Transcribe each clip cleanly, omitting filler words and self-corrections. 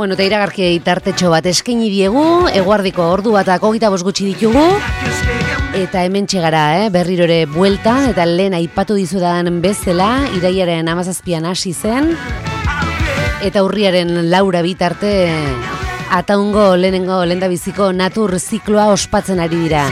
Bueno, eta iragarki tartetxo bat eskaini diegu, eguardiko ordu batak 25 gutxi ditugu, eta hemen txegara, berriro ere buelta, eta lehen aipatu dizudan bezala, iraiaren 17an hasi zen, eta urriaren 4 bitarte Ataungo lehenengo lehendabiziko natur zikloa ospatzen ari dira.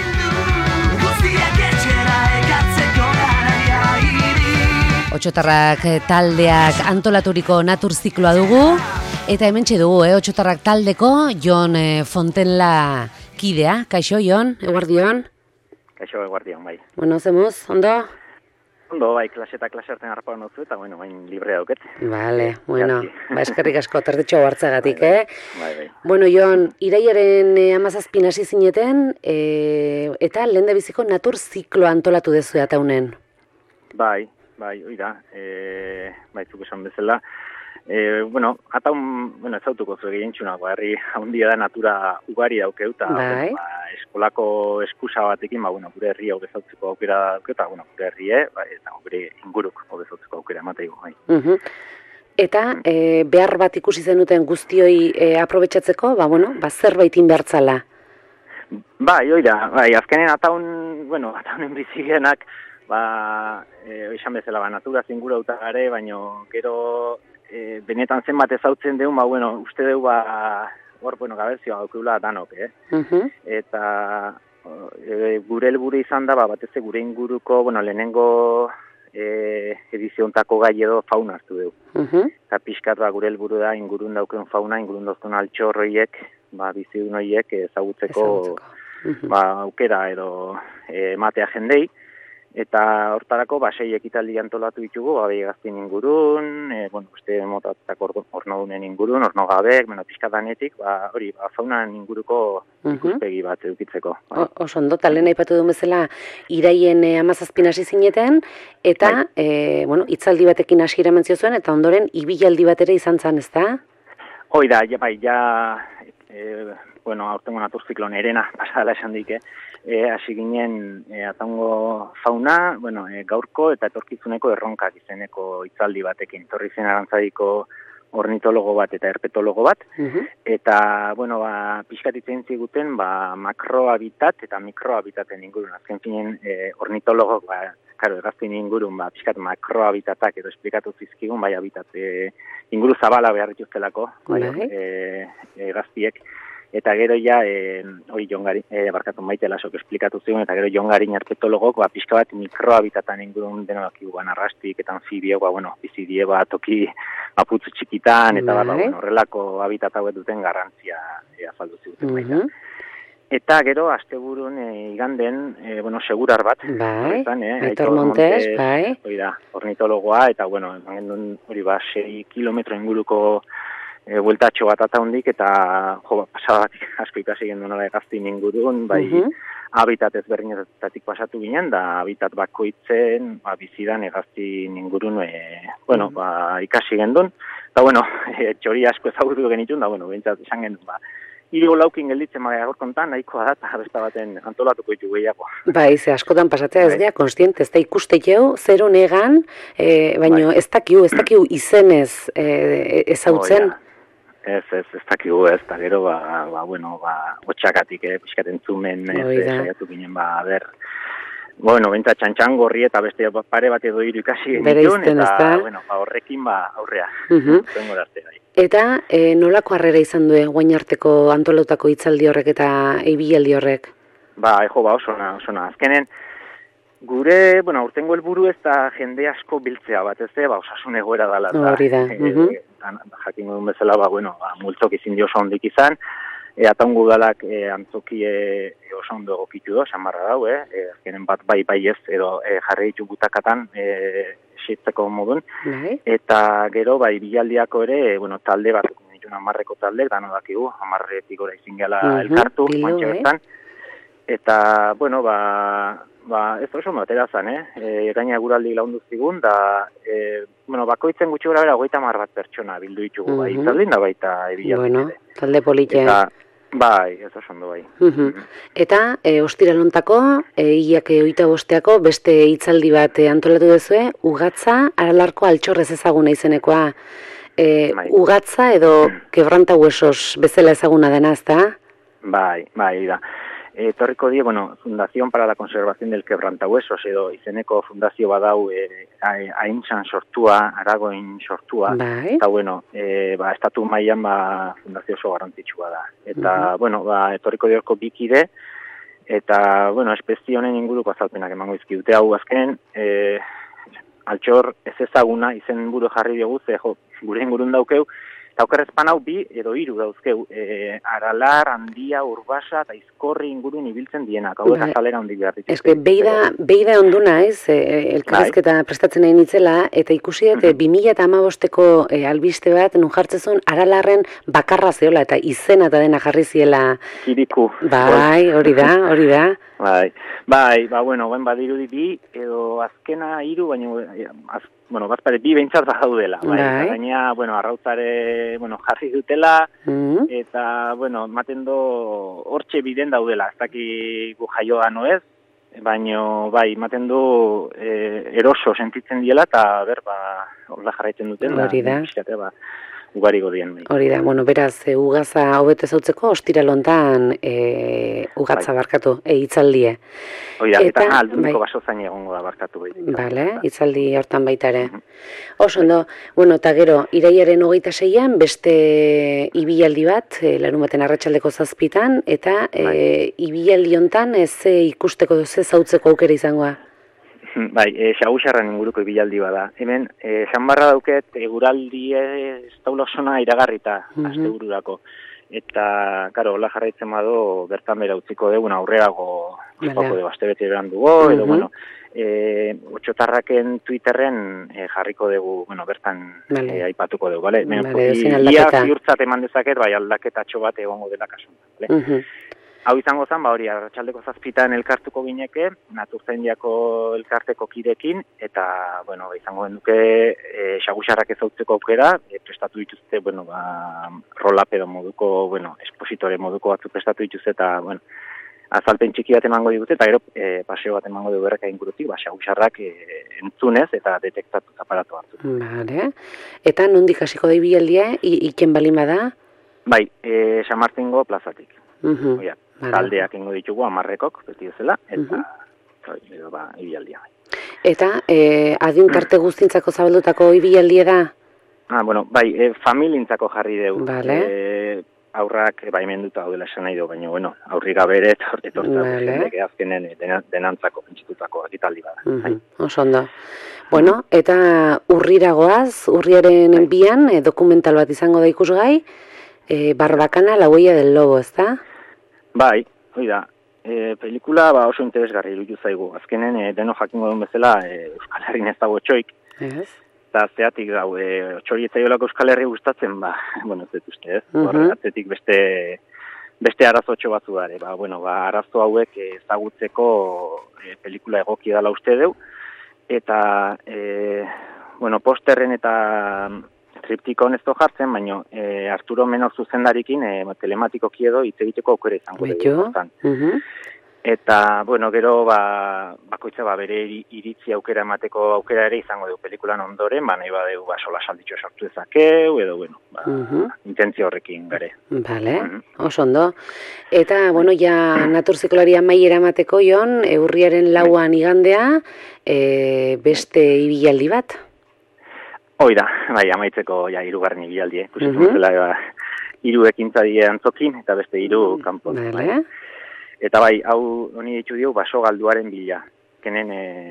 Otxotarrak taldeak antolaturiko natur zikloa dugu, eta hementxe dugu, Otxotarrak taldeko Jon Fontenla kidea. Kaixo, Jon, eguardion? Kaixo, eguardion, bai. Bueno, zemuz, ondo? Ondo, bai, klase eta klase artean harpa notzu, eta, bueno, bain librea dauket. Vale, bueno, eskerrik asko, tardetxo hartzagatik, Bai. Bueno, Jon, iraiaren 17 hasi zineten, eta lehendabiziko natur zikloa antolatu dezu Ataunen. Bai, oida, zuk esan bezala. Ataun, ezautuko zu egin txunako, herri handia da natura ugari daukeu, eta eskolako eskusa batekin, gure herri hau bezautzeko aukera daukeu, eta gure herri, eta gure inguruk hau bezautzeko aukera emateigo, bai. Eta behar bat ikusi zenuten guztioi aprobetxatzeko, zerbaitin behartzala? Bai, azkenen ataunen bizigenak, esan bezala, natura zingura uta gare, baino gero benetan zenbat ezautzen deun, uste deu, gaberzioa gaukula danok, Eta gure helburu izan da, batez gure inguruko, lehenengo ediziontako gai edo fauna hartu deu. Eta pixkat gure helburu da ingurun dauken fauna, ingurun dauzken altxorroiek, bizidun horiek ezagutzeko aukera edo ematea jendei. Eta hortarako, 6 ekitaldi antolatu ditugu, gaztien ingurun, uste motatako ornodunen ingurun, ornogabek, pixkadanetik, faunan inguruko ikuspegi bat edukitzeko. Oso ondo, talen aipatu duen bezala, iraien 17 hasi zineten, eta, hitzaldi batekin hasi eramantzio zuen, eta ondoren, ibilaldi bat ere izan zen, ez da? Hoi da, aurtengo natur ziklon erena, pasala esan dik, hasi ginen Ataungo fauna, gaurko eta etorkizuneko erronkak izeneko hitzaldi batekin. Torri zen Arantzadiko ornitologo bat eta herpetologo bat, eta, pixkatitzen ziguten, makrohabitat eta mikrohabitaten ingurun. Azken finen, ornitologok, egazten ingurun, pixkat makrohabitatak edo esplikatu zizkigun, habitat inguru zabala behar dituztelako, egaztiek. Eta gero Maite Lasok esplikatu zigun, eta gero Jon Garin herpetologok, pixka bat mikrohabitatan ingurun denok arrastik eta anfibio, bizidie toki aputzu txikitan, eta horrelako habitat hauek duten garrantzia azaldu ziguten baita. Eta gero, asteburun iganden, segurar bat. Aitor Montes, ornitologoa, eta, hori 6 kilometro inguruko bueltatxo bat ataundik, eta pasabatik asko ikasi gendu nola egaztin ingurun, habitat ezberdinetatik pasatu ginen, da habitat bakoitzen, bizidan egaztin ingurun, ikasi gendun. Da, txori asko ezagutu genitun, da, bentsat esan gendun, hiru laukin gelditzen agorkontan, nahikoa da, eta besta baten antolatuko ditu gehiago. Ze askotan pasatzea ez da, konstiente, ez da ikusteikeu, zero negan, baina ez dakiu izenez ezautzen. Ez dakigu ez, eta gero, otxakatik, pixkaten zumen, saiatu ginen, bentsa txantxangorri eta beste pare bat edo hiru ikasi genitun, eta, horrekin, aurrea, zengo darte bai. Eta nolako harrera izan du guain arteko antolotako hitzaldi horrek eta ibilaldi horrek? Osona. Azkenen, gure, aurtengo helburu ez da jende asko biltzea bat, ez osasun egoera dala. Hori da. Jakin duen bezala, multzok izin dio oso hondik izan, Ataungo udalak antzoki oso ondo egokitu do, samarra dau, azkenen bat bai ez, edo jarri ditu butakatan, esitzeko modun, eta gero, bilaldiako ere, talde bat, dituen 10 talde, dano dakigu, 10 gora izin gala elkartu, mantxe bertan, eta, ez oso batera zan, gaina guraldi laundu zigun, da, bakoitzen gutxi gora bera 30 bat pertsona bildu ditugu, itzaldin da baita ebilaldi. Talde politia. Ez oso ondo bai. Eta, ostiralontako, hilak 25 beste hitzaldi bat antolatu duzue, Ugatza, Aralarko altxorrez ezaguna izenekoa. Ugatza edo Quebranta Huesos bezala ezaguna dena, ezta? Bai, da. Etorriko die, Fundación para la Conservación del Quebrantahuesos edo izeneko fundazio badau Aintzan sortua, Aragoin sortua, eta estatu mailan fundazio oso garrantzitsua da. Eta, etorriko diorko bikide, eta, espezie honen inguruko azalpenak emango izkidute hau azkenen, altxor ez ezaguna izen buru jarri diogu, gure ingurun daukeu, eta okerrezpan hau 2 edo 3 dauzkeu, Aralar, Handia, Urbasa, eta Izkorri ingurun ibiltzen dienak, hau azalera handi behar ditu. Eske, beida ondu naiz, elkarrezketa prestatzen nahi nitzela, eta ikusi dut, 2015ko albiste bat, nun jartzezun, Aralarren bakarra zeola, eta izena eta dena jarri ziela. Kiriku. Bai, hori da. Bai, badirudi 2 edo azkena 3, baina bazpare 2 behintzat badaudela. Gaina, arrautzare, jarri dutela, eta, ematen do hortxe biden daudela, ez daki gu jaioa noez, baina, ematen du eroso sentitzen diela, eta horla jarraitzen duten, hori da. Ugari godien. Hori da, beraz, ugaza hobete zautzeko, ostiralontan ugatza barkatu, hitzaldie. Hori da, eta alduniko baso zain egongo da barkatu. Bale, hitzaldi hortan baita ere. Oso ondo, eta gero, iraiaren 26an, beste ibilaldi bat, larunbaten arratsaldeko 7:00, eta ibilaldi hontan ze ikusteko ze zautzeko aukera izangoa? Bai, Xagusarran inguruko ibilaldi bada. Hemen, Sanbarra dauket, eguraldi ez daula osona iragarrita, astebururako. Eta, karo, hola jarraitzen bado, bertan bera utziko dugu, aurrerago, espako dugu, astebete beran dugu, edo, Otxotarraken Twitterren jarriko dugu, bertan aipatuko dugu, bale? Ia ziurtzat eman dezaket, bai aldaketatxo bat egongo dela kasun, bale? Hau izango zen, hori, arratsaldeko 7:00 elkartuko gineke, Naturzaindiako elkarteko kidekin, eta, izango genuke Xagusarrak ezautzeko aukera, prestatu dituzte, roll-up edo moduko, espositore moduko batzuk prestatu dituzte, eta, azalpen txiki bat emango digute, eta gero paseo bat emango dugu erreka ingurutik, Xagusarrak entzunez eta detektatu aparatu hartu. Vale. Eta nondik hasiko da ibilaldia, iken balin bada? Bai, San Martingo plazatik. Taldeak ingo ditugu, 10-ekok, beti ezela, eta ibilaldia. Eta adin tarte guztintzako zabaldutako ibilaldia da? Familintzako jarri dugu. Aurrak baimenduta daudela esan nahi du, baina, aurri gabe ere etortzak azkenen denantzako, pentsitutako ekitaldi bada. Oso ondo. Eta urriragoaz, urriaren 2an, dokumental bat izango da ikusgai, Barbakana, la huella del lobo, ez da? Bai, hoi da. Pelikula oso interesgarri iruditu zaigu. Azkenen, deno jakingo duen bezala, Euskal Herrin ez dago otxoik. Eta zeatik dau, otxori etzailolako Euskal Herri gustatzen, ez dut uste, ez? Atzetik beste arazotxo batzu dare. Arazo hauek ezagutzeko pelikula egoki dela uste deu. Eta, posterren eta triptikon ez jartzen, baina Arturo Menor zuzendarikin telematikoki edo hitz egiteko aukera izango dugu. Eta, gero, bakoitza bere iritzi aukera emateko aukera ere izango dugu pelikulan ondoren, nahi badeu sola salditxo sartu ezakeu, edo, intentzio horrekin gare. Bale, oso ondo. Eta, ja naturzikolaria maiera emateko jon, urriaren 4an igandea, beste ibilaldi bat? Hoi da, amaitzeko hirugarren ibilaldi, zela 3 ekintza die antzokin, eta beste 3 kanpon. Eta hau honi ditu dio, baso galduaren bila. Kenen,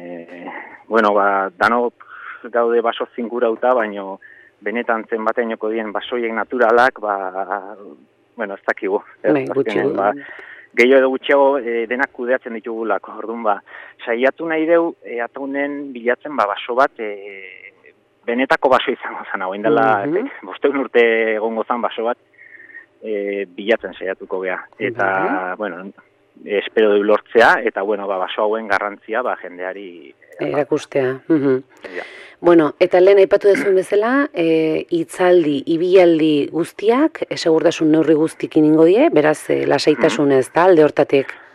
danok gaude baso zingurauta, baina benetan zenbaten joko dien basoiek naturalak, ez dakigu. Gehiago edo gutxiago denak kudeatzen ditugulako. Orduan, saiatu nahi deu, ataunen bilatzen baso bat, benetako baso izango zen, hau indela, 5 urte egongo zen baso bat, bilatzen saiatuko gea. Eta, espero du lortzea, eta, baso hauen garrantzia, jendeari erakustea. Eta lehen aipatu dezuen bezala, hitzaldi, ibilaldi guztiak, segurtasun neurri guztikin ingo die, beraz, lasaitasunez da, alde hortatik.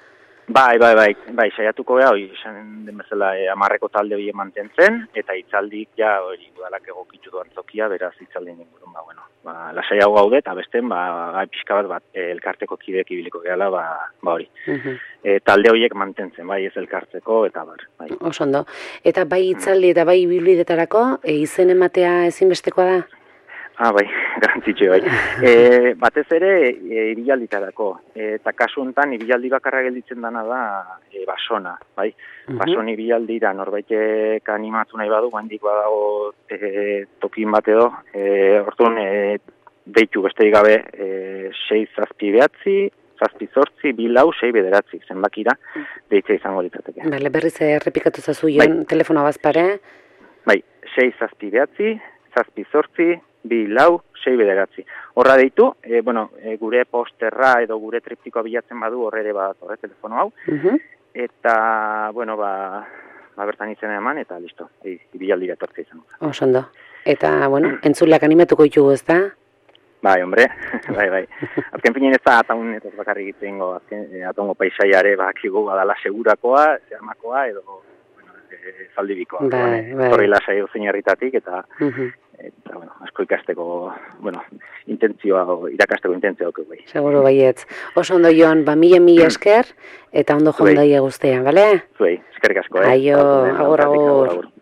Bai, saiatuko gara, esan den bezala 10 talde hori mantentzen, eta hitzaldik ja hori udalak egokitu duan tokia, beraz hitzaldin ingurun, lasaiago gaude, eta besten, gai pixka bat elkarteko kideek ibiliko gehala, hori. Talde horiek mantentzen, bai ez elkartzeko, eta bai. Osondo. Eta bai hitzaldi eta bai biblidetarako, izen ematea ezinbestekoa da? Bai, garantzitxe bai. Batez ere, ibilalditarako. Eta kasu honetan, ibilaldi bakarra gelditzen dana da basona, bai? Bason ibilaldira norbaitek animatu nahi badu, handik badago tokin bat edo, orduan deitu besterik gabe 6 zazpi behatzi, zazpi zortzi, 2 lau, 6 bederatzi, zenbakira, deitzea izango litzateke. Bale, berriz errepikatu zazu joan telefonoa bazpare? Bai, 6 zazpi behatzi, zazpi zortzi, 2 lau, 6 bederatzi. Horra deitu, gure posterra edo gure triptikoa bilatzen badu horre ere bat horre telefono hau. Eta, bertan izena eman eta listo, ibialdira etortzea izango. Osondo. Eta, entzulak animatuko ditugu, ez da? Bai, hombre, bai. Azken finean ez da ataun ez bakarrik itzengo, atongo paisaiare bakigu badala segurakoa, zermakoa edo zaldibikoa. Horri lasai dozein herritatik eta asko ikasteko, irakasteko intentzioa dugu bai. Seguro baietz. Oso ondo joan, mila esker, eta ondo joan daia guztean, bale? Zuei, eskerrik asko, Aio, agur.